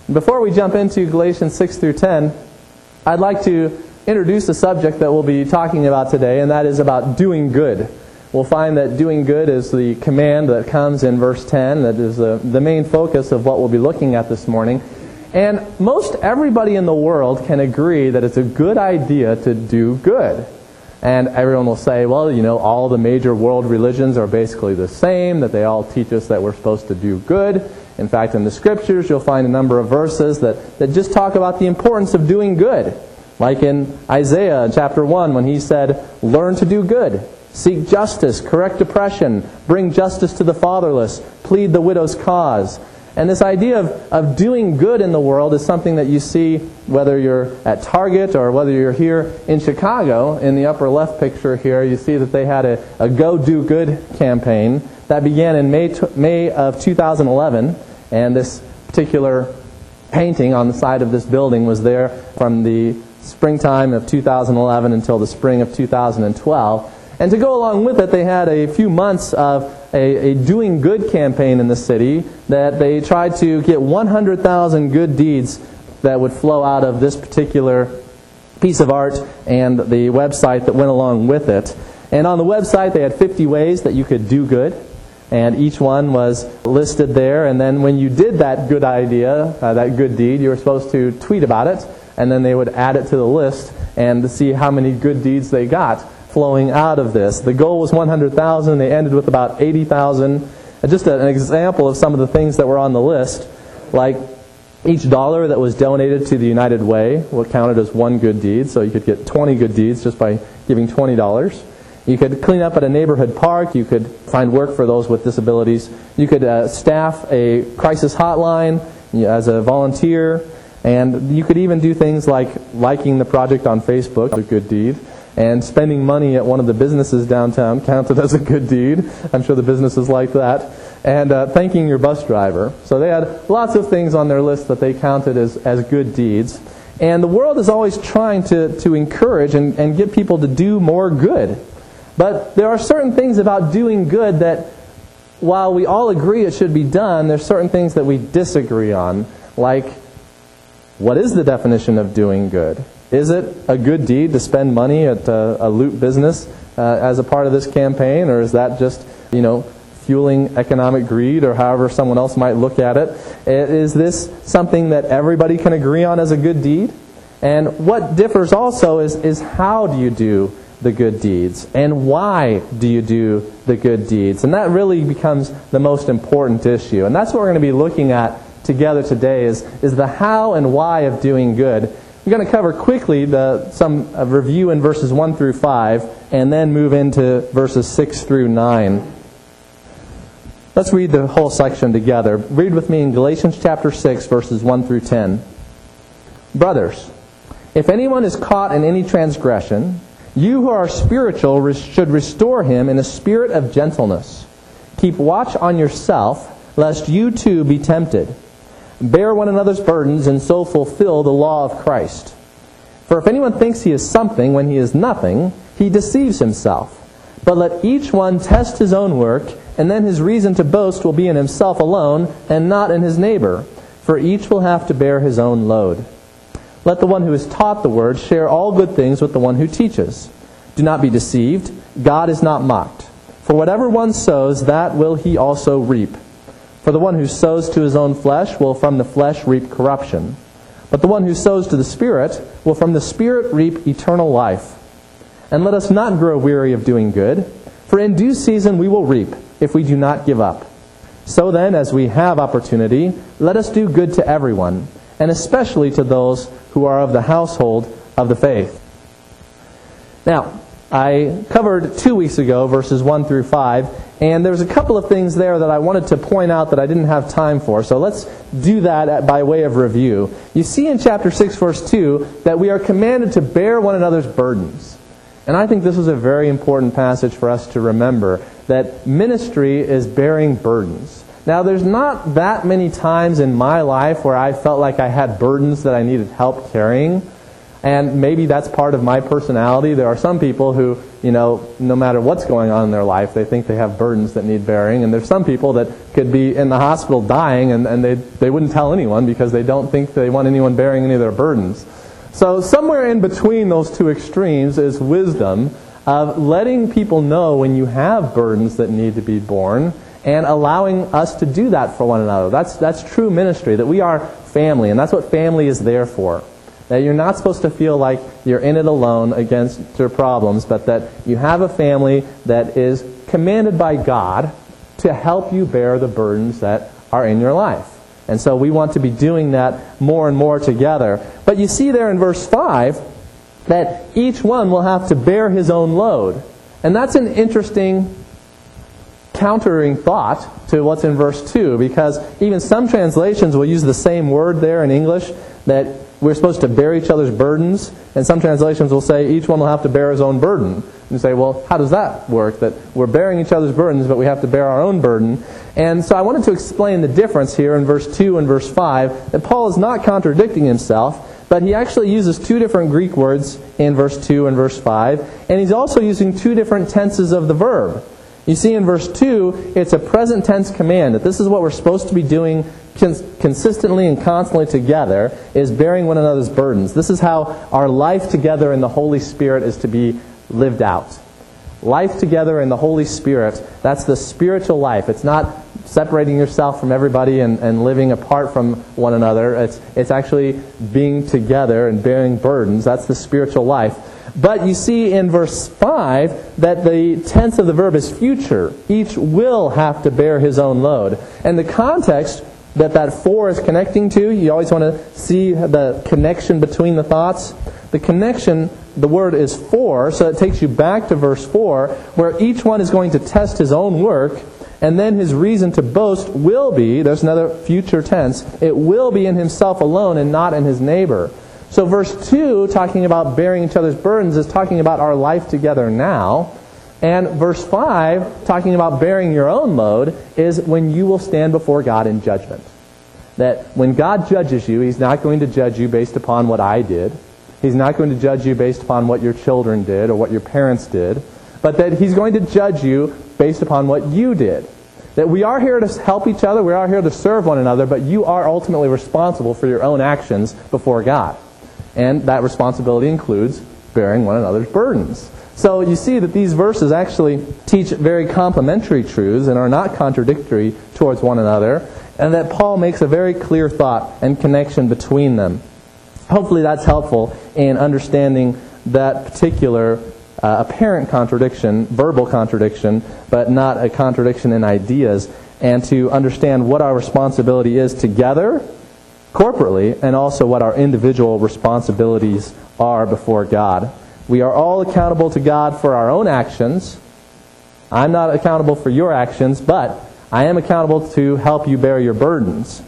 Before we jump into Galatians 6 through 10, I'd like to introduce a subject that we'll be talking about today, and that is about doing good. We'll find that doing good is the command that comes in verse 10, that is the main focus of what we'll be looking at this morning. And most everybody in the world can agree that it's a good idea to do good. And everyone will say, well, you know, all the major world religions are basically the same, that they all teach us that we're supposed to do good. In fact, in the Scriptures, you'll find a number of verses that just talk about the importance of doing good. Like in Isaiah chapter 1, when he said, learn to do good, seek justice, correct oppression, bring justice to the fatherless, plead the widow's cause. And this idea of doing good in the world is something that you see whether you're at Target or whether you're here in Chicago. In the upper left picture here, you see that they had a Go Do Good campaign that began in May of 2011. And this particular painting on the side of this building was there from the springtime of 2011 until the spring of 2012. And to go along with it, they had a few months of a doing good campaign in the city that they tried to get 100,000 good deeds that would flow out of this particular piece of art and the website that went along with it. And on the website, they had 50 ways that you could do good. And each one was listed there. And then when you did that good idea, that good deed, you were supposed to tweet about it. And then they would add it to the list and to see how many good deeds they got flowing out of this. The goal was 100,000. They ended with about 80,000. Just an example of some of the things that were on the list, like each dollar that was donated to the United Way was counted as one good deed. So you could get 20 good deeds just by giving $20. You could clean up at a neighborhood park. You could find work for those with disabilities. You could staff a crisis hotline as a volunteer. And you could even do things like liking the project on Facebook, a good deed, and spending money at one of the businesses downtown counted as a good deed. I'm sure the businesses like that. And thanking your bus driver. So they had lots of things on their list that they counted as good deeds. And the world is always trying to encourage and get people to do more good. But there are certain things about doing good that, while we all agree it should be done, there's certain things that we disagree on. Like, what is the definition of doing good? Is it a good deed to spend money at a loot business as a part of this campaign? Or is that just, fueling economic greed, or however someone else might look at it? Is this something that everybody can agree on as a good deed? And what differs also is how do you do the good deeds? And why do you do the good deeds? And that really becomes the most important issue. And that's what we're going to be looking at together today is the how and why of doing good. We're going to cover quickly some review in verses 1 through 5 and then move into verses 6 through 9. Let's read the whole section together. Read with me in Galatians chapter 6, verses 1 through 10. Brothers, if anyone is caught in any transgression, you who are spiritual should restore him in a spirit of gentleness. Keep watch on yourself, lest you too be tempted. Bear one another's burdens, and so fulfill the law of Christ. For if anyone thinks he is something when he is nothing, he deceives himself. But let each one test his own work, and then his reason to boast will be in himself alone, and not in his neighbor. For each will have to bear his own load. Let the one who is taught the word share all good things with the one who teaches. Do not be deceived. God is not mocked. For whatever one sows, that will he also reap. For the one who sows to his own flesh will from the flesh reap corruption. But the one who sows to the Spirit will from the Spirit reap eternal life. And let us not grow weary of doing good, for in due season we will reap, if we do not give up. So then, as we have opportunity, let us do good to everyone, and especially to those who are of the household of the faith. Now, I covered 2 weeks ago verses 1 through 5, and there's a couple of things there that I wanted to point out that I didn't have time for. So let's do that by way of review. You see in chapter 6, verse 2, that we are commanded to bear one another's burdens. And I think this is a very important passage for us to remember, that ministry is bearing burdens. Now, there's not that many times in my life where I felt like I had burdens that I needed help carrying. And maybe that's part of my personality. There are some people who, no matter what's going on in their life, they think they have burdens that need bearing. And there's some people that could be in the hospital dying and they wouldn't tell anyone because they don't think they want anyone bearing any of their burdens. So somewhere in between those two extremes is wisdom of letting people know when you have burdens that need to be borne and allowing us to do that for one another. That's true ministry, that we are family, and that's what family is there for. That you're not supposed to feel like you're in it alone against your problems, but that you have a family that is commanded by God to help you bear the burdens that are in your life. And so we want to be doing that more and more together. But you see there in verse 5 that each one will have to bear his own load. And that's an interesting countering thought to what's in verse 2, because even some translations will use the same word there in English, that we're supposed to bear each other's burdens, and some translations will say each one will have to bear his own burden. And you say, well, how does that work? That we're bearing each other's burdens, but we have to bear our own burden. And so I wanted to explain the difference here in verse 2 and verse 5, that Paul is not contradicting himself, but he actually uses two different Greek words in verse 2 and verse 5, and he's also using two different tenses of the verb. You see in verse 2, it's a present tense command, that this is what we're supposed to be doing consistently and constantly together, is bearing one another's burdens. This is how our life together in the Holy Spirit is to be lived out. Life together in the Holy Spirit, that's the spiritual life. It's not separating yourself from everybody and living apart from one another. It's actually being together and bearing burdens. That's the spiritual life. But you see in verse 5 that the tense of the verb is future. Each will have to bear his own load. And the context that for is connecting to, you always want to see the connection between the thoughts. The connection, the word is for, so it takes you back to verse 4, where each one is going to test his own work, and then his reason to boast will be, there's another future tense, it will be in himself alone and not in his neighbor. So verse 2, talking about bearing each other's burdens, is talking about our life together now. And verse 5, talking about bearing your own load, is when you will stand before God in judgment. That when God judges you, He's not going to judge you based upon what I did. He's not going to judge you based upon what your children did or what your parents did. But that He's going to judge you based upon what you did. That we are here to help each other, we are here to serve one another, but you are ultimately responsible for your own actions before God. And that responsibility includes bearing one another's burdens. So you see that these verses actually teach very complementary truths and are not contradictory towards one another, and that Paul makes a very clear thought and connection between them. Hopefully that's helpful in understanding that particular apparent contradiction, verbal contradiction, but not a contradiction in ideas, and to understand what our responsibility is together, corporately, and also what our individual responsibilities are before God. We are all accountable to God for our own actions. I'm not accountable for your actions, but I am accountable to help you bear your burdens.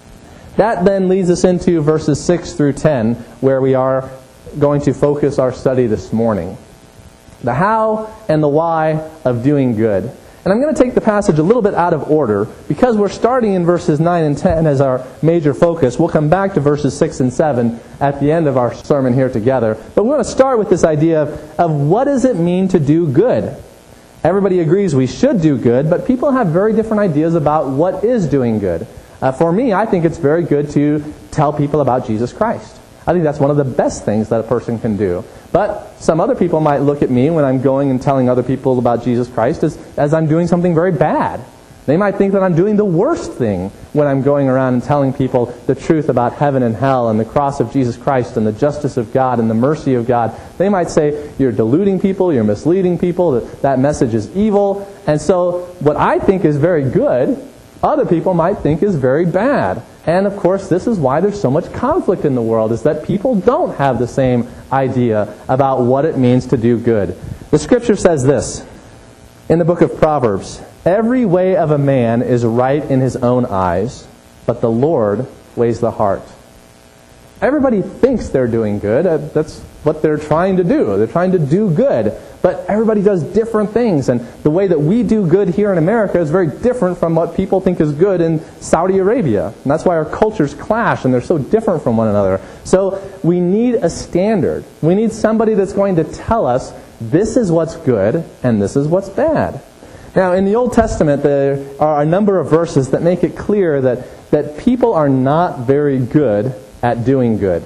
That then leads us into verses 6 through 10, where we are going to focus our study this morning. The how and the why of doing good. And I'm going to take the passage a little bit out of order, because we're starting in verses 9 and 10 as our major focus. We'll come back to verses 6 and 7 at the end of our sermon here together. But we're going to start with this idea of what does it mean to do good? Everybody agrees we should do good, but people have very different ideas about what is doing good. For me, I think it's very good to tell people about Jesus Christ. I think that's one of the best things that a person can do. But some other people might look at me when I'm going and telling other people about Jesus Christ as I'm doing something very bad. They might think that I'm doing the worst thing when I'm going around and telling people the truth about heaven and hell and the cross of Jesus Christ and the justice of God and the mercy of God. They might say, you're deluding people, you're misleading people, that message is evil. And so what I think is very good, other people might think is very bad. And of course, this is why there's so much conflict in the world, is that people don't have the same idea about what it means to do good. The Scripture says this in the book of Proverbs, "Every way of a man is right in his own eyes, but the Lord weighs the heart." Everybody thinks they're doing good. That's what they're trying to do. They're trying to do good. But everybody does different things. And the way that we do good here in America is very different from what people think is good in Saudi Arabia. And that's why our cultures clash and they're so different from one another. So we need a standard. We need somebody that's going to tell us this is what's good and this is what's bad. Now, in the Old Testament, there are a number of verses that make it clear that people are not very good at doing good.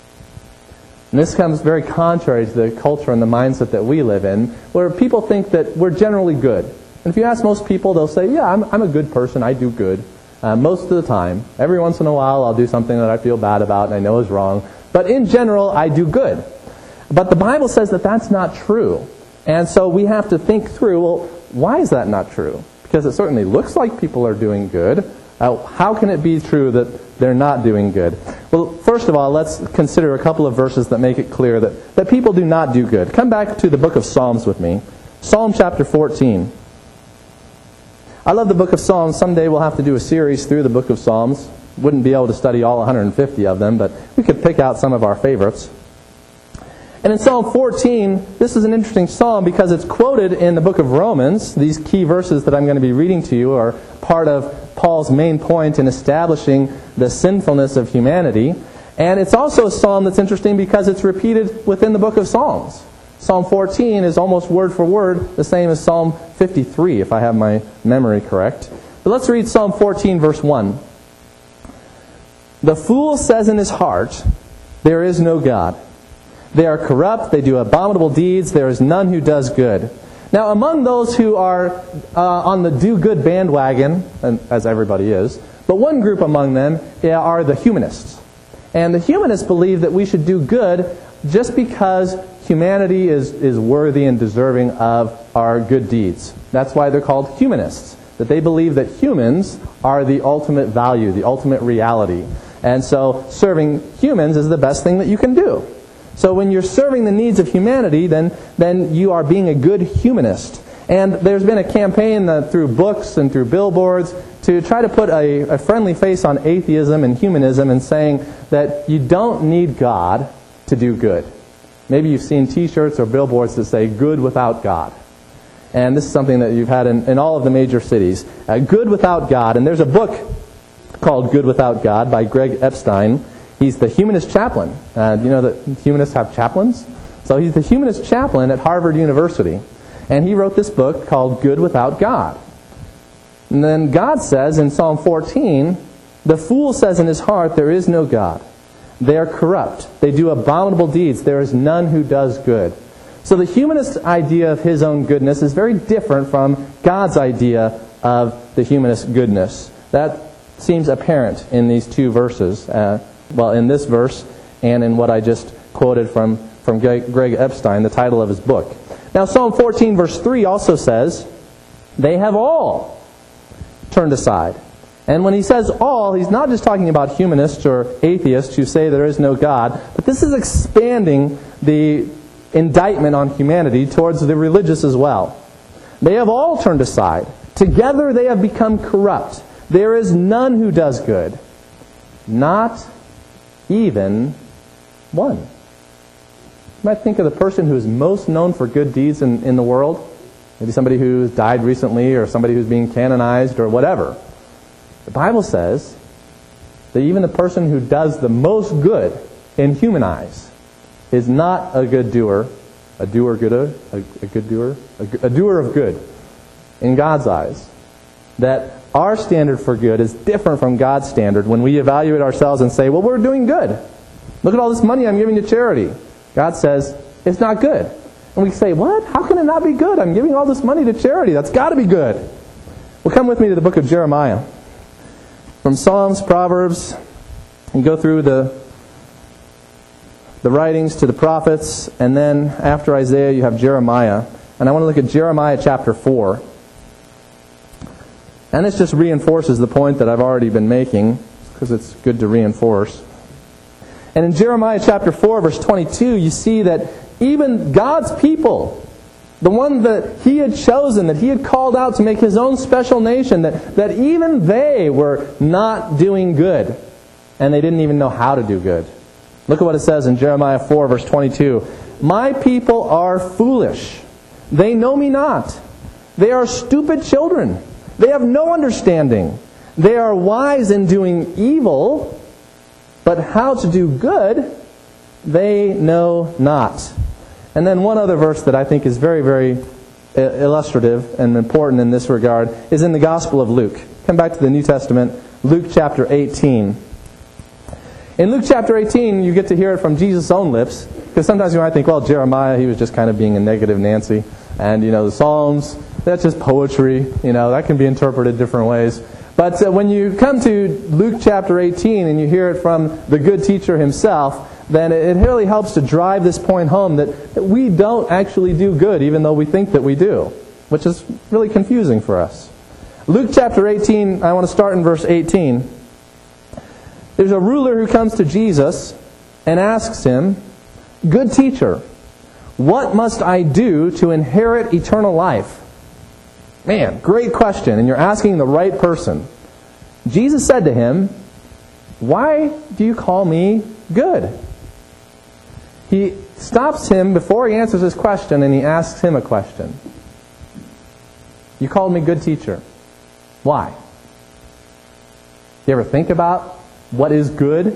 And this comes very contrary to the culture and the mindset that we live in, where people think that we're generally good. And if you ask most people, they'll say, yeah, I'm a good person, I do good. Most of the time. Every once in a while, I'll do something that I feel bad about and I know is wrong. But in general, I do good. But the Bible says that that's not true. And so we have to think through, well, why is that not true? Because it certainly looks like people are doing good. How can it be true that they're not doing good? Well, first of all, let's consider a couple of verses that make it clear that people do not do good. Come back to the book of Psalms with me. Psalm chapter 14. I love the book of Psalms. Someday we'll have to do a series through the book of Psalms. Wouldn't be able to study all 150 of them, but we could pick out some of our favorites. And in Psalm 14, this is an interesting psalm because it's quoted in the book of Romans. These key verses that I'm going to be reading to you are part of Paul's main point in establishing the sinfulness of humanity. And it's also a psalm that's interesting because it's repeated within the book of Psalms. Psalm 14 is almost word for word the same as Psalm 53, if I have my memory correct. But let's read Psalm 14, verse 1. The fool says in his heart, there is no God. They are corrupt, they do abominable deeds, there is none who does good. Now among those who are on the do good bandwagon, and as everybody is, but one group among them are the humanists. And the humanists believe that we should do good just because humanity is worthy and deserving of our good deeds. That's why they're called humanists. That they believe that humans are the ultimate value, the ultimate reality. And so serving humans is the best thing that you can do. So when you're serving the needs of humanity, then you are being a good humanist. And there's been a campaign through books and through billboards to try to put a friendly face on atheism and humanism and saying that you don't need God to do good. Maybe you've seen t-shirts or billboards that say, good without God. And this is something that you've had in all of the major cities. Good without God. And there's a book called Good Without God by Greg Epstein. He's the humanist chaplain. You know that humanists have chaplains? So he's the humanist chaplain at Harvard University. And he wrote this book called Good Without God. And then God says in Psalm 14, the fool says in his heart, there is no God. They are corrupt. They do abominable deeds. There is none who does good. So the humanist idea of his own goodness is very different from God's idea of the humanist goodness. That seems apparent in these two verses. Well, in this verse and in what I just quoted from Greg Epstein, the title of his book. Now, Psalm 14, verse 3 also says, they have all turned aside. And when he says all, he's not just talking about humanists or atheists who say there is no God, but this is expanding the indictment on humanity towards the religious as well. They have all turned aside. Together they have become corrupt. There is none who does good. Not even one. You might think of the person who is most known for good deeds in the world. Maybe somebody who's died recently or somebody who's being canonized or whatever. The Bible says that even the person who does the most good in human eyes is not a good doer, a doer of good in God's eyes. That our standard for good is different from God's standard when we evaluate ourselves and say, well, we're doing good. Look at all this money I'm giving to charity. God says, it's not good. And we say, what? How can it not be good? I'm giving all this money to charity. That's got to be good. Well, come with me to the book of Jeremiah. From Psalms, Proverbs, and go through the writings to the prophets, and then after Isaiah you have Jeremiah. And I want to look at Jeremiah chapter 4. And this just reinforces the point that I've already been making, because it's good to reinforce. And in Jeremiah chapter 4, verse 22, you see that even God's people, the one that He had chosen, that He had called out to make His own special nation, that even they were not doing good. And they didn't even know how to do good. Look at what it says in Jeremiah 4, verse 22. My people are foolish. They know me not. They are stupid children. They have no understanding. They are wise in doing evil, but how to do good they know not. And then one other verse that I think is very, very illustrative and important in this regard is in the Gospel of Luke. Come back to the New Testament, Luke chapter 18. In Luke chapter 18, you get to hear it from Jesus' own lips, because sometimes you might think, well, Jeremiah, he was just kind of being a negative Nancy. And, the Psalms, that's just poetry. That can be interpreted different ways. But when you come to Luke chapter 18 and you hear it from the good teacher himself, then it really helps to drive this point home that we don't actually do good, even though we think that we do, which is really confusing for us. Luke chapter 18, I want to start in verse 18. There's a ruler who comes to Jesus and asks him, "Good teacher, what must I do to inherit eternal life?" Man, great question, and you're asking the right person. Jesus said to him, "Why do you call me good?" He stops him before he answers his question, and he asks him a question. "You called me good teacher. Why?" You ever think about what is good?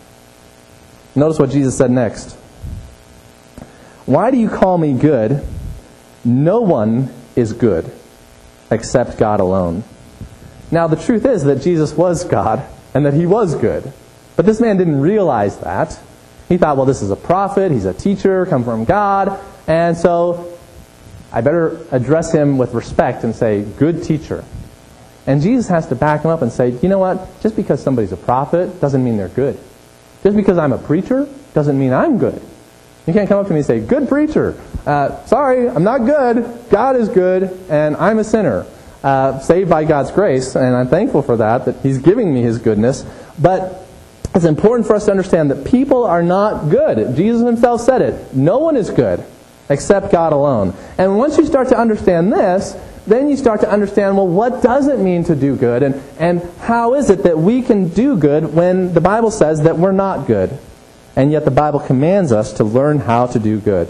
Notice what Jesus said next. "Why do you call me good? No one is good except God alone." Now the truth is that Jesus was God and that He was good. But this man didn't realize that. He thought, well, this is a prophet, he's a teacher, come from God, and so I better address him with respect and say, "Good teacher." And Jesus has to back him up and say, you know what? Just because somebody's a prophet doesn't mean they're good. Just because I'm a preacher doesn't mean I'm good. You can't come up to me and say, "Good preacher. Sorry, I'm not good. God is good, and I'm a sinner. Saved by God's grace, and I'm thankful for that He's giving me His goodness." But it's important for us to understand that people are not good. Jesus Himself said it. No one is good except God alone. And once you start to understand this, then you start to understand, well, what does it mean to do good? And how is it that we can do good when the Bible says that we're not good? And yet the Bible commands us to learn how to do good.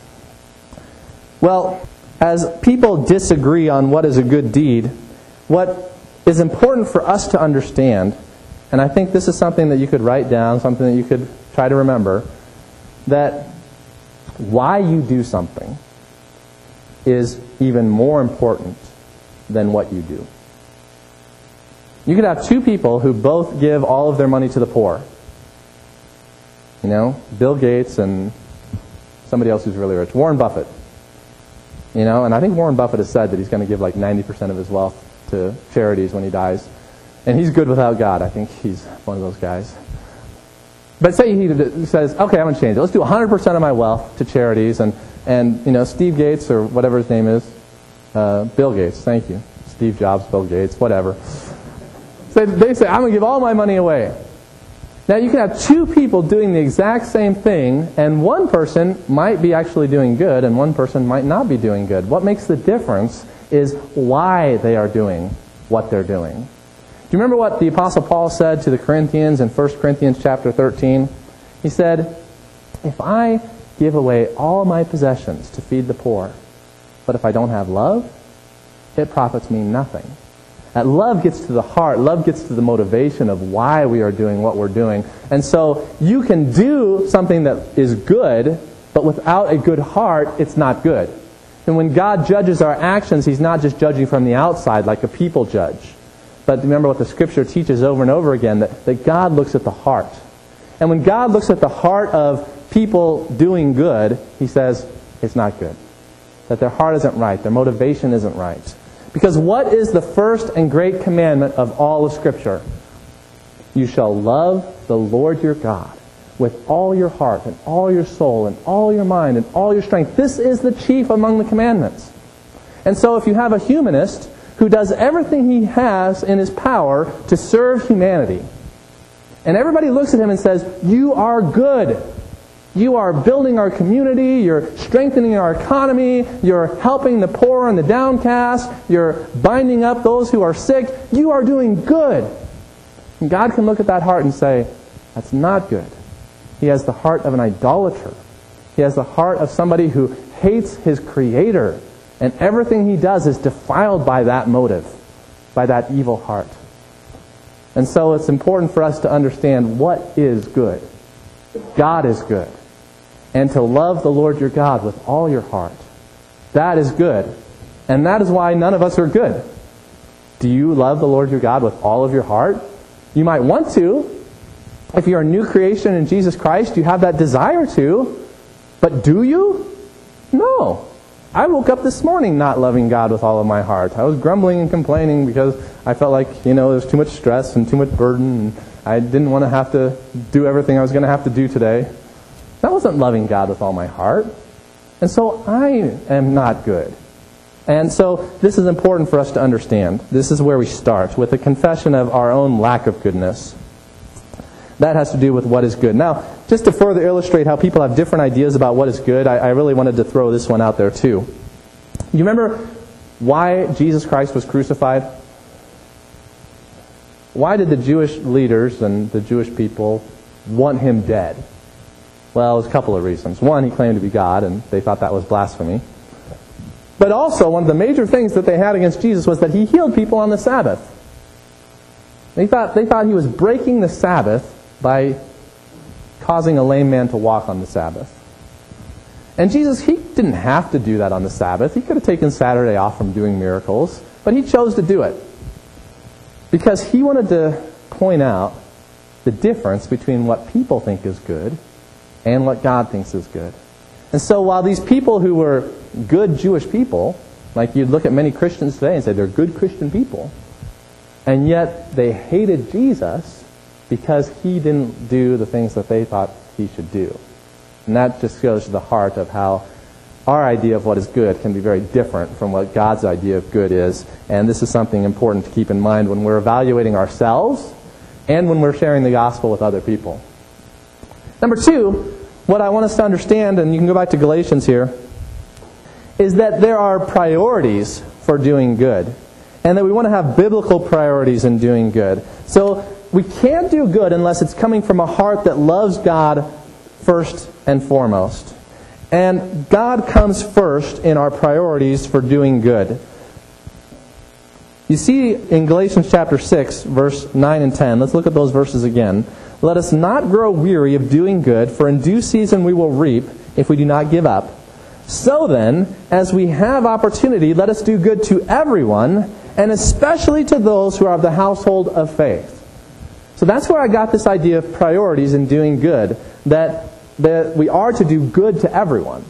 Well, as people disagree on what is a good deed, what is important for us to understand, and I think this is something that you could write down, something that you could try to remember, that why you do something is even more important than what you do. You could have two people who both give all of their money to the poor. Bill Gates and somebody else who's really rich. Warren Buffett. And I think Warren Buffett has said that he's going to give like 90% of his wealth to charities when he dies. And he's good without God. I think he's one of those guys. But say he says, okay, I'm going to change it. Let's do 100% of my wealth to charities. And Steve Gates, or whatever his name is, Bill Gates, thank you. Steve Jobs, Bill Gates, whatever. So they say, I'm going to give all my money away. Now you can have two people doing the exact same thing, and one person might be actually doing good, and one person might not be doing good. What makes the difference is why they are doing what they're doing. Do you remember what the Apostle Paul said to the Corinthians in 1 Corinthians chapter 13? He said, "If I give away all my possessions to feed the poor, but if I don't have love, it profits me nothing." That love gets to the heart. Love gets to the motivation of why we are doing what we're doing. And so you can do something that is good, but without a good heart, it's not good. And when God judges our actions, He's not just judging from the outside like a people judge. But remember what the Scripture teaches over and over again, that God looks at the heart. And when God looks at the heart of people doing good, He says, it's not good. That their heart isn't right. Their motivation isn't right. Because what is the first and great commandment of all of Scripture? You shall love the Lord your God with all your heart and all your soul and all your mind and all your strength. This is the chief among the commandments. And so if you have a humanist who does everything he has in his power to serve humanity, and everybody looks at him and says, "You are good. You are building our community, you're strengthening our economy, you're helping the poor and the downcast, you're binding up those who are sick, you are doing good." And God can look at that heart and say, "That's not good. He has the heart of an idolater. He has the heart of somebody who hates his Creator. And everything he does is defiled by that motive, by that evil heart. And so it's important for us to understand what is good. God is good. And to love the Lord your God with all your heart. That is good. And that is why none of us are good. Do you love the Lord your God with all of your heart? You might want to. If you're a new creation in Jesus Christ, you have that desire to. But do you? No. I woke up this morning not loving God with all of my heart. I was grumbling and complaining because I felt like, there was too much stress and too much burden, and I didn't want to have to do everything I was going to have to do today. That wasn't loving God with all my heart. And so I am not good. And so this is important for us to understand. This is where we start, with a confession of our own lack of goodness. That has to do with what is good. Now, just to further illustrate how people have different ideas about what is good, I really wanted to throw this one out there too. You remember why Jesus Christ was crucified? Why did the Jewish leaders and the Jewish people want him dead? Well, there's a couple of reasons. One, he claimed to be God, and they thought that was blasphemy. But also, one of the major things that they had against Jesus was that he healed people on the Sabbath. They thought he was breaking the Sabbath by causing a lame man to walk on the Sabbath. And Jesus, he didn't have to do that on the Sabbath. He could have taken Saturday off from doing miracles, but he chose to do it because he wanted to point out the difference between what people think is good and what God thinks is good. And so while these people who were good Jewish people, like you'd look at many Christians today and say they're good Christian people, and yet they hated Jesus because he didn't do the things that they thought he should do. And that just goes to the heart of how our idea of what is good can be very different from what God's idea of good is. And this is something important to keep in mind when we're evaluating ourselves and when we're sharing the gospel with other people. Number two, what I want us to understand, and you can go back to Galatians here, is that there are priorities for doing good. And that we want to have biblical priorities in doing good. So we can't do good unless it's coming from a heart that loves God first and foremost. And God comes first in our priorities for doing good. You see in Galatians chapter 6, verse 9 and 10, let's look at those verses again. Let us not grow weary of doing good, for in due season we will reap if we do not give up. So then, as we have opportunity, let us do good to everyone, and especially to those who are of the household of faith. So that's where I got this idea of priorities in doing good, that we are to do good to everyone.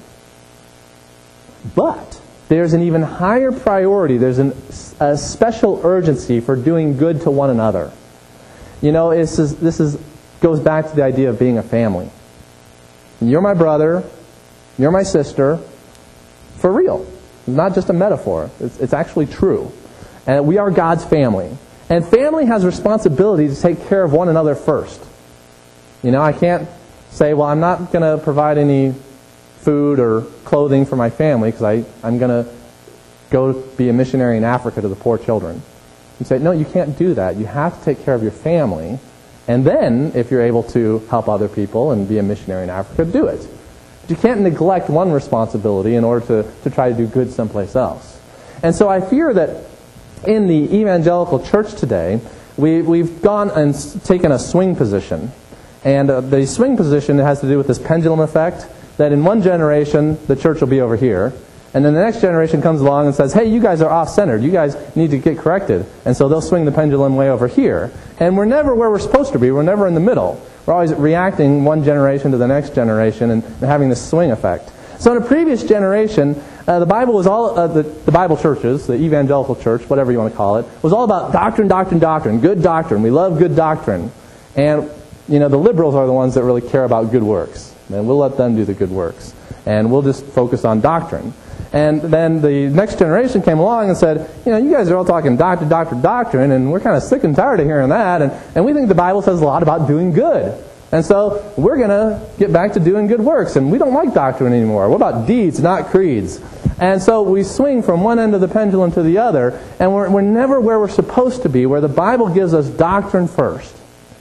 But there's an even higher priority. There's a special urgency for doing good to one another. This goes back to the idea of being a family. You're my brother. You're my sister. For real. It's not just a metaphor. It's actually true. And we are God's family. And family has responsibility to take care of one another first. I can't say, well, I'm not going to provide any food or clothing for my family because I'm going to go be a missionary in Africa to the poor children. You say, no, you can't do that. You have to take care of your family. And then, if you're able to help other people and be a missionary in Africa, do it. But you can't neglect one responsibility in order to try to do good someplace else. And so I fear that in the evangelical church today, we've gone and taken a swing position. And the swing position has to do with this pendulum effect, that in one generation, the church will be over here. And then the next generation comes along and says, hey, you guys are off-centered. You guys need to get corrected. And so they'll swing the pendulum way over here. And we're never where we're supposed to be. We're never in the middle. We're always reacting one generation to the next generation and having this swing effect. So in a previous generation, the Bible was all, the Bible churches, the evangelical church, whatever you want to call it, was all about doctrine, doctrine, doctrine, good doctrine. We love good doctrine. And, the liberals are the ones that really care about good works. And we'll let them do the good works. And we'll just focus on doctrine. And then the next generation came along and said, you guys are all talking doctrine, and we're kind of sick and tired of hearing that. And we think the Bible says a lot about doing good. And so we're going to get back to doing good works. And we don't like doctrine anymore. What about deeds, not creeds? And so we swing from one end of the pendulum to the other. And we're never where we're supposed to be, where the Bible gives us doctrine first.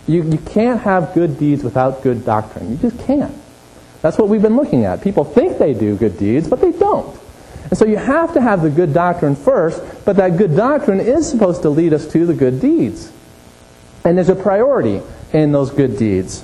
You can't have good deeds without good doctrine. You just can't. That's what we've been looking at. People think they do good deeds, but they don't. And so you have to have the good doctrine first, but that good doctrine is supposed to lead us to the good deeds. And there's a priority in those good deeds.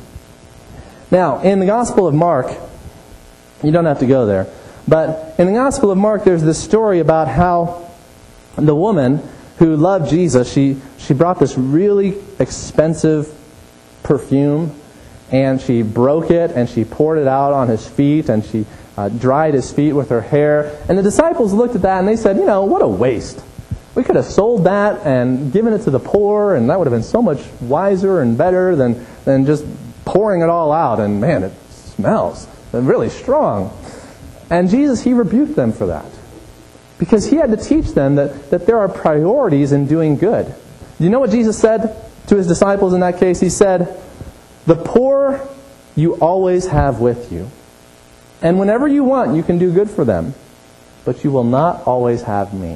Now, in the Gospel of Mark, you don't have to go there, but in the Gospel of Mark there's this story about how the woman who loved Jesus, she brought this really expensive perfume, and she broke it, and she poured it out on his feet, and she dried his feet with her hair. And the disciples looked at that, and they said, what a waste. We could have sold that and given it to the poor, and that would have been so much wiser and better than just pouring it all out. And man, it smells really strong. And Jesus, he rebuked them for that, because he had to teach them that there are priorities in doing good. Do you know what Jesus said to his disciples in that case? He said, "The poor you always have with you. And whenever you want, you can do good for them. But you will not always have me."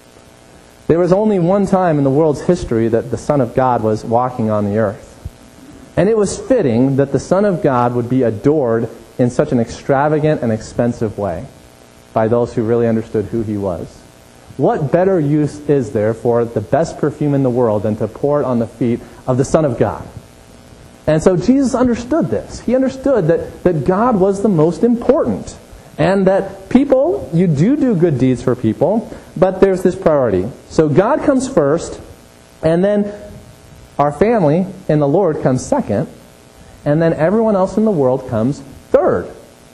There was only one time in the world's history that the Son of God was walking on the earth. And it was fitting that the Son of God would be adored in such an extravagant and expensive way by those who really understood who he was. What better use is there for the best perfume in the world than to pour it on the feet of the Son of God? And so Jesus understood this. He understood that God was the most important. And that people, you do good deeds for people, but there's this priority. So God comes first, and then our family in the Lord comes second, and then everyone else in the world comes third.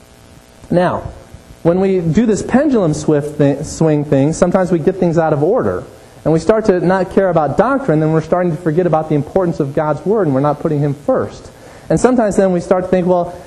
Now, when we do this pendulum swing thing, sometimes we get things out of order. And we start to not care about doctrine, then we're starting to forget about the importance of God's Word, and we're not putting Him first. And sometimes then we start to think,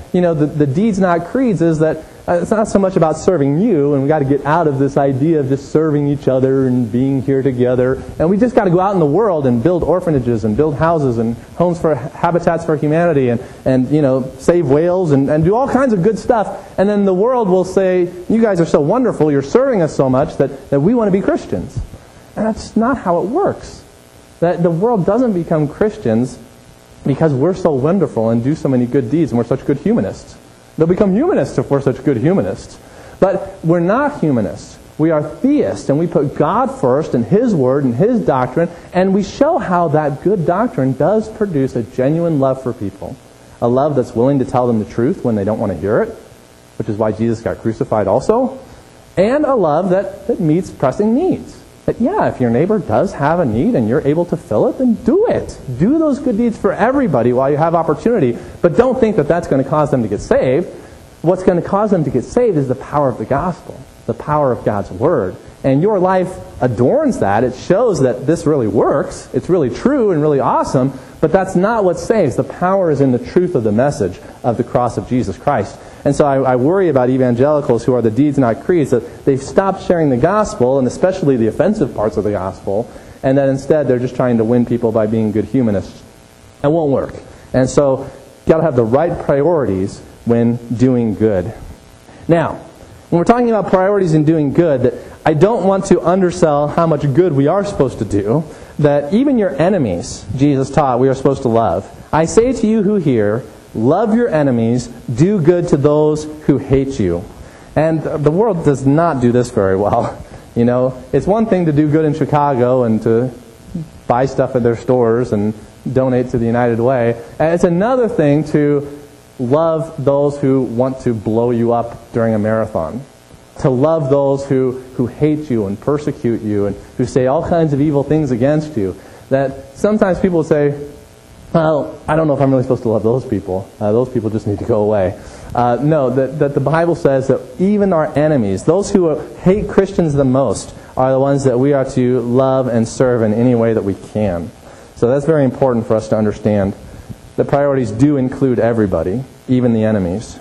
the deeds not creeds is that it's not so much about serving you, and we got to get out of this idea of just serving each other and being here together. And we just got to go out in the world and build orphanages and build houses and homes for Habitats for Humanity and save whales and do all kinds of good stuff. And then the world will say, you guys are so wonderful, you're serving us so much that we want to be Christians. And that's not how it works. That the world doesn't become Christians because we're so wonderful and do so many good deeds and we're such good humanists. They'll become humanists if we're such good humanists. But we're not humanists. We are theists, and we put God first and His Word and His doctrine, and we show how that good doctrine does produce a genuine love for people. A love that's willing to tell them the truth when they don't want to hear it, which is why Jesus got crucified also. And a love that meets pressing needs. That, if your neighbor does have a need and you're able to fill it, then do it. Do those good deeds for everybody while you have opportunity. But don't think that that's going to cause them to get saved. What's going to cause them to get saved is the power of the gospel, the power of God's Word. And your life adorns that. It shows that this really works. It's really true and really awesome. But that's not what saves. The power is in the truth of the message of the cross of Jesus Christ. And so I worry about evangelicals who are the deeds not creeds, that they've stopped sharing the gospel, and especially the offensive parts of the gospel, and that instead they're just trying to win people by being good humanists. It won't work. And so you've got to have the right priorities when doing good. Now, when we're talking about priorities in doing good, I don't want to undersell how much good we are supposed to do, that even your enemies, Jesus taught, we are supposed to love. I say to you who hear, love your enemies, do good to those who hate you. And the world does not do this very well. It's one thing to do good in Chicago and to buy stuff at their stores and donate to the United Way. And it's another thing to love those who want to blow you up during a marathon. To love those who hate you and persecute you and who say all kinds of evil things against you. That sometimes people say, well, I don't know if I'm really supposed to love those people. Those people just need to go away. No, that the Bible says that even our enemies, those who hate Christians the most, are the ones that we are to love and serve in any way that we can. So that's very important for us to understand. The priorities do include everybody, even the enemies.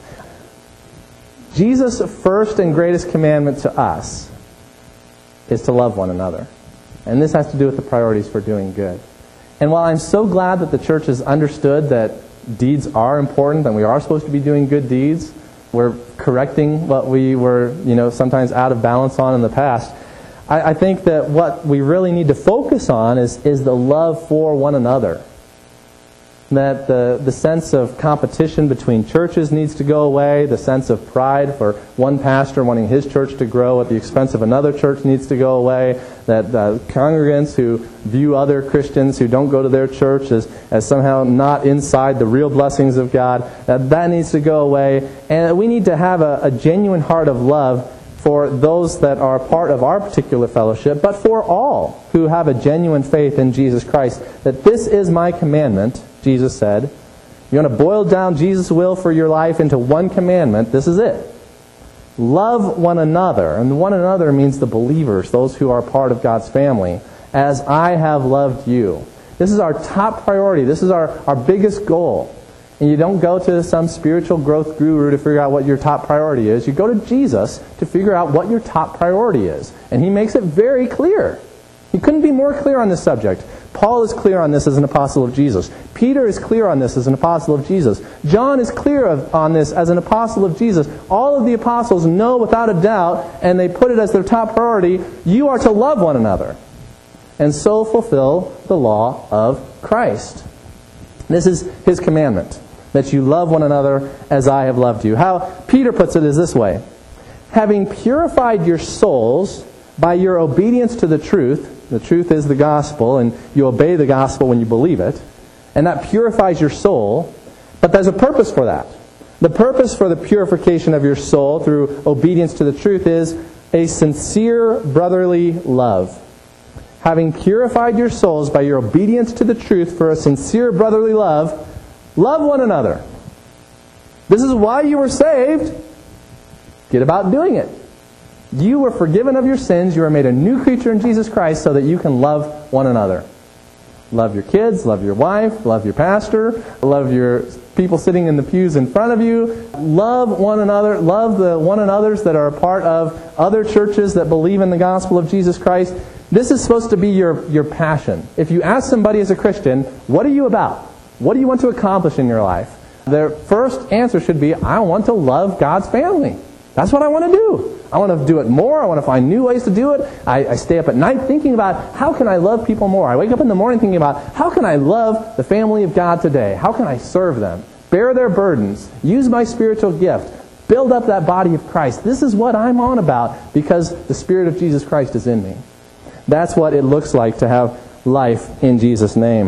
Jesus' first and greatest commandment to us is to love one another. And this has to do with the priorities for doing good. And while I'm so glad that the church has understood that deeds are important and we are supposed to be doing good deeds, we're correcting what we were, sometimes out of balance on in the past. I think that what we really need to focus on is the love for one another. that the sense of competition between churches needs to go away. The sense of pride for one pastor wanting his church to grow at the expense of another church needs to go away. That congregants who view other Christians who don't go to their church as somehow not inside the real blessings of God, that needs to go away. And we need to have a genuine heart of love for those that are part of our particular fellowship, but for all who have a genuine faith in Jesus Christ. That this is my commandment, Jesus said. You want to boil down Jesus' will for your life into one commandment, this is it. Love one another. And one another means the believers, those who are part of God's family, as I have loved you. This is our top priority. This is our biggest goal. And you don't go to some spiritual growth guru to figure out what your top priority is. You go to Jesus to figure out what your top priority is. And He makes it very clear. He couldn't be more clear on this subject. Paul is clear on this as an apostle of Jesus. Peter is clear on this as an apostle of Jesus. John is clear on this as an apostle of Jesus. All of the apostles know without a doubt, and they put it as their top priority, you are to love one another, and so fulfill the law of Christ. This is His commandment, that you love one another as I have loved you. How Peter puts it is this way: having purified your souls by your obedience to the truth is the gospel, and you obey the gospel when you believe it, and that purifies your soul, but there's a purpose for that. The purpose for the purification of your soul through obedience to the truth is a sincere brotherly love. Having purified your souls by your obedience to the truth for a sincere brotherly love, love one another. This is why you were saved. Get about doing it. You were forgiven of your sins. You are made a new creature in Jesus Christ so that you can love one another. Love your kids, love your wife, love your pastor, love your people sitting in the pews in front of you. Love one another. Love the one another's that are a part of other churches that believe in the gospel of Jesus Christ. This is supposed to be your passion. If you ask somebody as a Christian, what are you about? What do you want to accomplish in your life? Their first answer should be, I want to love God's family. That's what I want to do. I want to do it more. I want to find new ways to do it. I stay up at night thinking about how can I love people more. I wake up in the morning thinking about how can I love the family of God today? How can I serve them? Bear their burdens. Use my spiritual gift. Build up that body of Christ. This is what I'm on about because the Spirit of Jesus Christ is in me. That's what it looks like to have life in Jesus' name.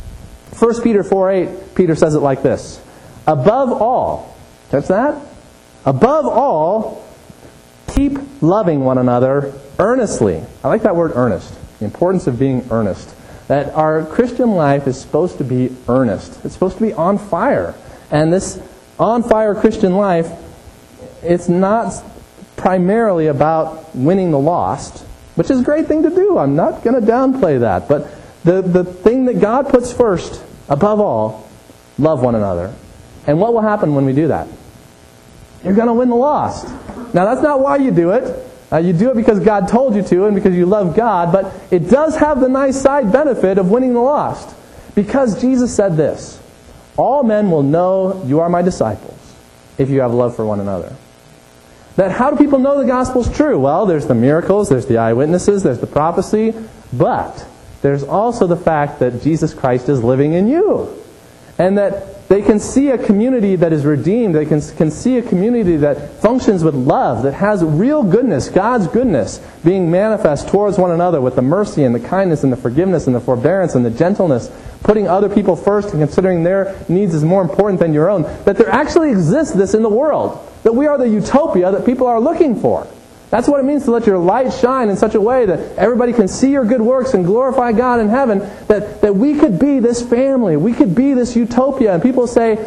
1 Peter 4:8, Peter says it like this: above all, catch that? Above all, keep loving one another earnestly. I like that word earnest. The importance of being earnest. That our Christian life is supposed to be earnest. It's supposed to be on fire. And this on fire Christian life, it's not primarily about winning the lost, which is a great thing to do. I'm not going to downplay that. But the thing that God puts first, above all, love one another. And what will happen when we do that? You're going to win the lost. Now, that's not why you do it. You do it because God told you to and because you love God, but it does have the nice side benefit of winning the lost. Because Jesus said this: all men will know you are my disciples if you have love for one another. That how do people know the gospel's true? Well, there's the miracles, there's the eyewitnesses, there's the prophecy, but there's also the fact that Jesus Christ is living in you. And that they can see a community that is redeemed. They can see a community that functions with love, that has real goodness, God's goodness, being manifest towards one another with the mercy and the kindness and the forgiveness and the forbearance and the gentleness, putting other people first and considering their needs as more important than your own. That there actually exists this in the world. That we are the utopia that people are looking for. That's what it means to let your light shine in such a way that everybody can see your good works and glorify God in heaven. That we could be this family. We could be this utopia. And people say,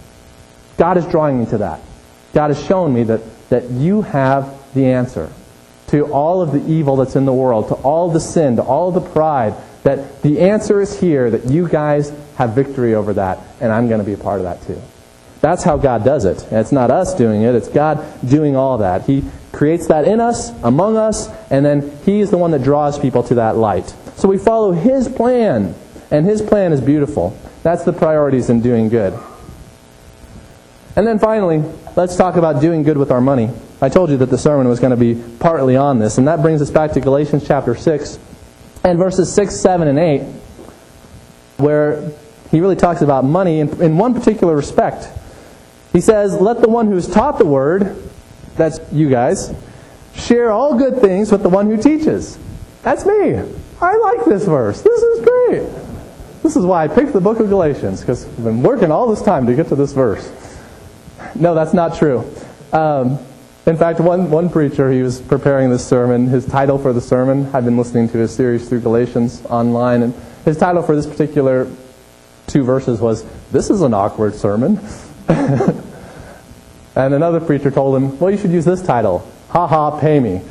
God is drawing me to that. God has shown me that you have the answer to all of the evil that's in the world, to all the sin, to all the pride. That the answer is here, that you guys have victory over that. And I'm going to be a part of that too. That's how God does it. And it's not us doing it. It's God doing all that. He creates that in us, among us, and then He is the one that draws people to that light. So we follow His plan, and His plan is beautiful. That's the priorities in doing good. And then finally, let's talk about doing good with our money. I told you that the sermon was going to be partly on this, and that brings us back to Galatians chapter 6 and verses 6, 7, and 8, where he really talks about money in one particular respect. He says, let the one who is taught the word, that's you guys, share all good things with the one who teaches. That's me. I like this verse. This is great. This is why I picked the book of Galatians, because I've been working all this time to get to this verse. No, that's not true. In fact, one preacher, he was preparing this sermon. His title for the sermon, I've been listening to his series through Galatians online, and his title for this particular 2 verses was, "This is an awkward sermon." And another preacher told him, "Well, you should use this title, Ha Ha, Pay Me."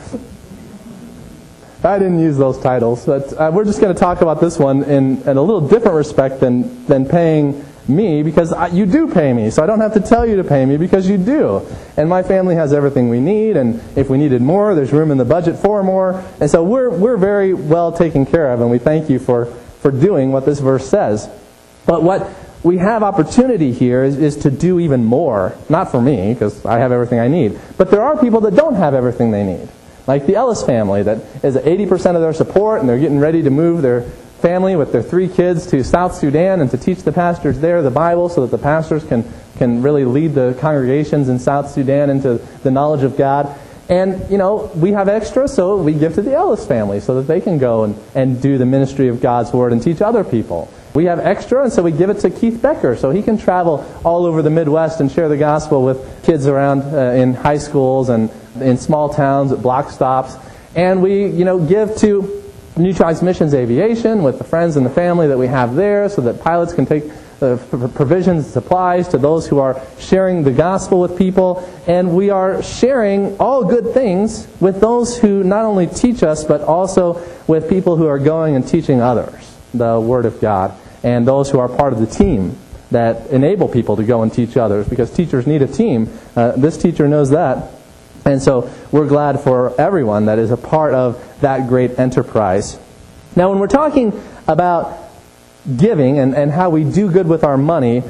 I didn't use those titles, but we're just going to talk about this one in a little different respect than paying me, because you do pay me, so I don't have to tell you to pay me because you do. And my family has everything we need, and if we needed more, there's room in the budget for more. And so we're very well taken care of, and we thank you for doing what this verse says. But what we have opportunity here is to do even more. Not for me, because I have everything I need. But there are people that don't have everything they need. Like the Ellis family, that is at 80% of their support, and they're getting ready to move their family with their 3 kids to South Sudan and to teach the pastors there the Bible so that the pastors can really lead the congregations in South Sudan into the knowledge of God. And, we have extra, so we give to the Ellis family so that they can go and do the ministry of God's Word and teach other people. We have extra, and so we give it to Keith Becker so he can travel all over the Midwest and share the gospel with kids around in high schools and in small towns at block stops. And we, give to New Tribes Missions Aviation with the friends and the family that we have there so that pilots can take provisions and supplies to those who are sharing the gospel with people. And we are sharing all good things with those who not only teach us, but also with people who are going and teaching others the Word of God, and those who are part of the team that enable people to go and teach others, because teachers need a team. This teacher knows that. And so we're glad for everyone that is a part of that great enterprise. Now, when we're talking about giving and how we do good with our money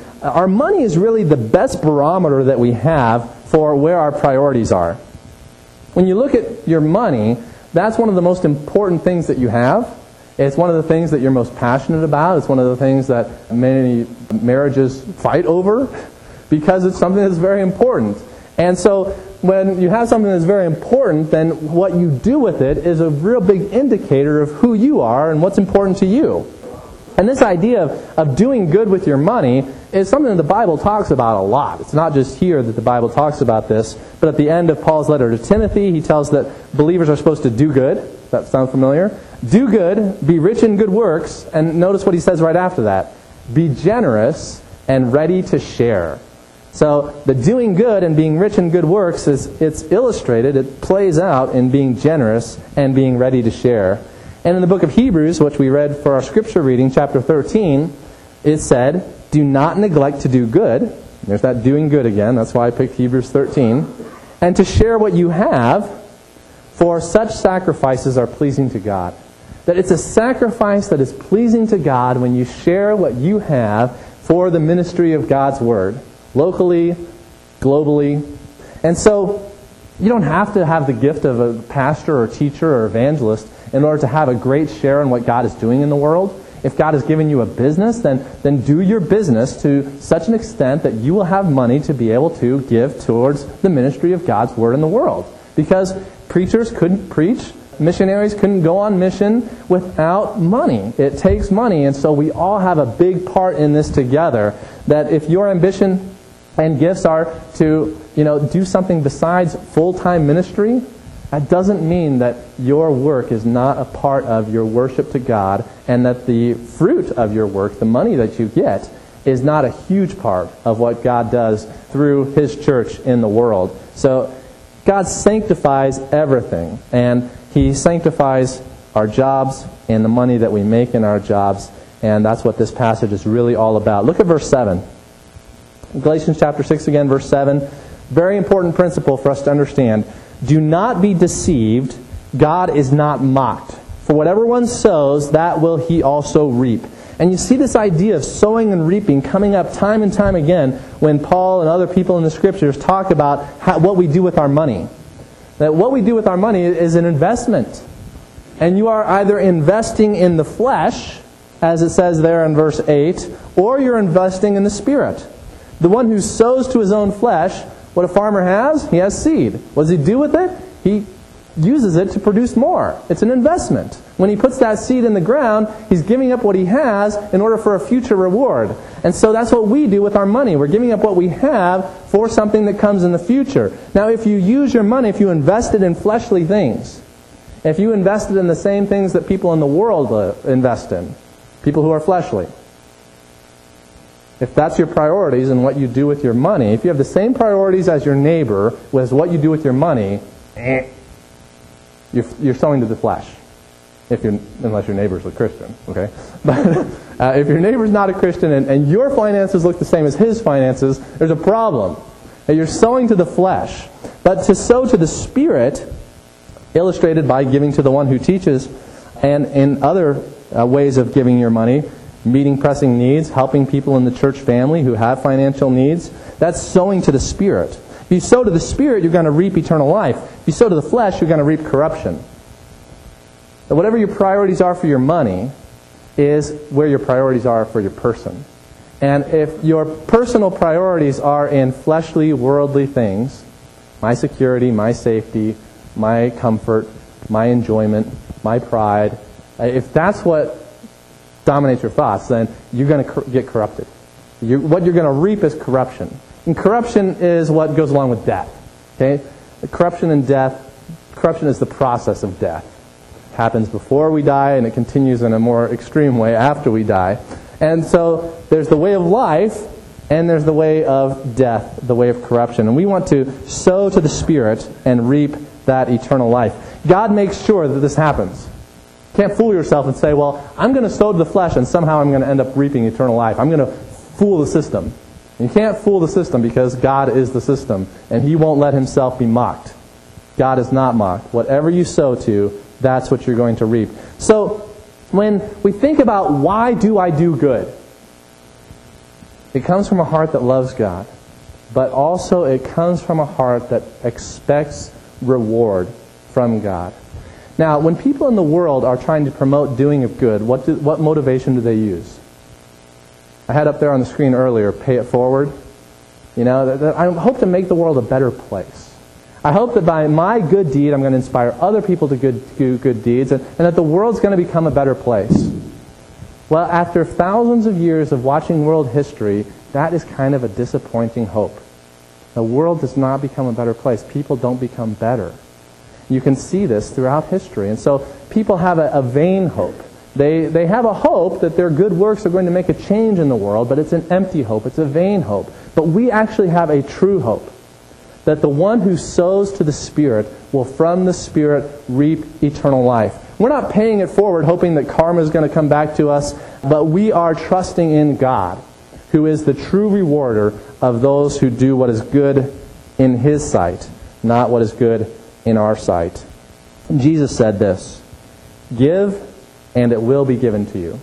is really the best barometer that we have for where our priorities are. When you look at your money, that's one of the most important things that you have. It's one of the things that you're most passionate about. It's one of the things that many marriages fight over because it's something that's very important. And so when you have something that's very important, then what you do with it is a real big indicator of who you are and what's important to you. And this idea of doing good with your money is something that the Bible talks about a lot. It's not just here that the Bible talks about this, but at the end of Paul's letter to Timothy, he tells that believers are supposed to do good. That sound familiar? Do good, be rich in good works, and notice what he says right after that. Be generous and ready to share. So the doing good and being rich in good works it's illustrated, it plays out in being generous and being ready to share. And in the book of Hebrews, which we read for our scripture reading, chapter 13, it said, do not neglect to do good. There's that doing good again. That's why I picked Hebrews 13. And to share what you have, for such sacrifices are pleasing to God. That it's a sacrifice that is pleasing to God when you share what you have for the ministry of God's Word, locally, globally. And so you don't have to have the gift of a pastor or teacher or evangelist in order to have a great share in what God is doing in the world. If God has given you a business, then do your business to such an extent that you will have money to be able to give towards the ministry of God's Word in the world. Because preachers couldn't preach, missionaries couldn't go on mission without money. It takes money, and so we all have a big part in this together. That if your ambition and gifts are to, do something besides full-time ministry, that doesn't mean that your work is not a part of your worship to God, and that the fruit of your work, the money that you get, is not a huge part of what God does through His church in the world. So God sanctifies everything, and He sanctifies our jobs and the money that we make in our jobs, and that's what this passage is really all about. Look at verse 7. Galatians chapter 6 again, verse 7. Very important principle for us to understand. Do not be deceived. God is not mocked. For whatever one sows, that will he also reap. And you see this idea of sowing and reaping coming up time and time again when Paul and other people in the Scriptures talk about what we do with our money. That what we do with our money is an investment. And you are either investing in the flesh as it says there in verse 8, or you're investing in the Spirit. The one who sows to his own flesh, what a farmer has, he has seed. What does he do with it? He uses it to produce more. It's an investment. When he puts that seed in the ground, he's giving up what he has in order for a future reward. And so that's what we do with our money. We're giving up what we have for something that comes in the future. Now, if you use your money, if you invest it in fleshly things, if you invested in the same things that people in the world invest in, people who are fleshly, if that's your priorities and what you do with your money, if you have the same priorities as your neighbor with what you do with your money, you're sowing to the flesh. Unless your neighbor's a Christian, okay? But if your neighbor's not a Christian and your finances look the same as his finances, there's a problem. You're sowing to the flesh. But to sow to the Spirit, illustrated by giving to the one who teaches, and in other ways of giving your money, meeting pressing needs, helping people in the church family who have financial needs, that's sowing to the Spirit. If you sow to the Spirit, you're going to reap eternal life. If you sow to the flesh, you're going to reap corruption. So whatever your priorities are for your money is where your priorities are for your person. And if your personal priorities are in fleshly, worldly things, my security, my safety, my comfort, my enjoyment, my pride, if that's what dominates your thoughts, then you're going to get corrupted. What you're going to reap is corruption. And corruption is what goes along with death. Okay? Corruption and death, corruption is the process of death. It happens before we die, and it continues in a more extreme way after we die. And so there's the way of life, and there's the way of death, the way of corruption. And we want to sow to the Spirit and reap that eternal life. God makes sure that this happens. You can't fool yourself and say, well, I'm going to sow to the flesh and somehow I'm going to end up reaping eternal life. I'm going to fool the system. You can't fool the system because God is the system, and He won't let Himself be mocked. God is not mocked. Whatever you sow to, that's what you're going to reap. So when we think about why do I do good, it comes from a heart that loves God, but also it comes from a heart that expects reward from God. Now, when people in the world are trying to promote doing of good, what motivation do they use? I had up there on the screen earlier, pay it forward. You know, I hope to make the world a better place. I hope that by my good deed, I'm going to inspire other people to do good deeds, and that the world's going to become a better place. Well, after thousands of years of watching world history, that is kind of a disappointing hope. The world does not become a better place. People don't become better. You can see this throughout history. And so people have a vain hope. They have a hope that their good works are going to make a change in the world, but it's an empty hope. It's a vain hope. But we actually have a true hope, that the one who sows to the Spirit will from the Spirit reap eternal life. We're not paying it forward hoping that karma is going to come back to us, but we are trusting in God, who is the true rewarder of those who do what is good in His sight, not what is good in our sight. Jesus said this, "Give, and it will be given to you."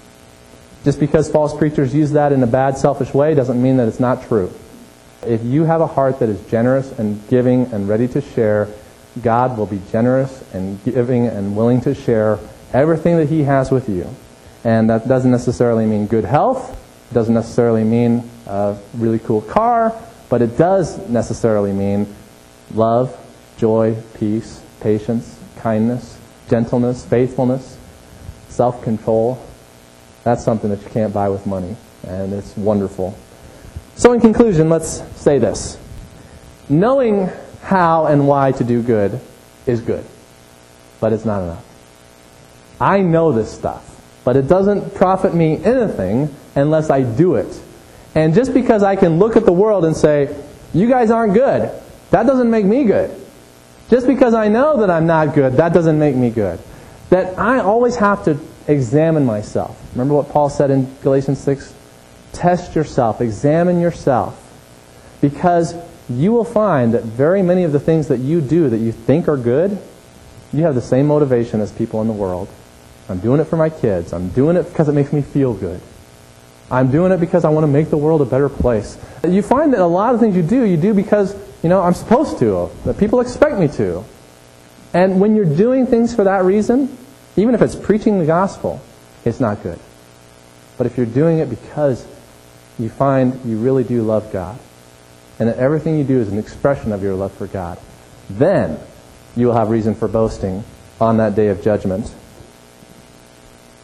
Just because false preachers use that in a bad, selfish way doesn't mean that it's not true. If you have a heart that is generous and giving and ready to share, God will be generous and giving and willing to share everything that He has with you. And that doesn't necessarily mean good health. It doesn't necessarily mean a really cool car. But it does necessarily mean love, joy, peace, patience, kindness, gentleness, faithfulness, self-control. That's something that you can't buy with money. And it's wonderful. So in conclusion, let's say this. Knowing how and why to do good is good, but it's not enough. I know this stuff, but it doesn't profit me anything unless I do it. And just because I can look at the world and say, you guys aren't good, that doesn't make me good. Just because I know that I'm not good, that doesn't make me good. That I always have to examine myself. Remember what Paul said in Galatians 6? Test yourself, examine yourself, because you will find that very many of the things that you do that you think are good, you have the same motivation as people in the world. I'm doing it for my kids. I'm doing it because it makes me feel good. I'm doing it because I want to make the world a better place. You find that a lot of things you do because, I'm supposed to, that people expect me to. And when you're doing things for that reason, even if it's preaching the gospel, it's not good. But if you're doing it because you find you really do love God, and that everything you do is an expression of your love for God, then you will have reason for boasting on that day of judgment.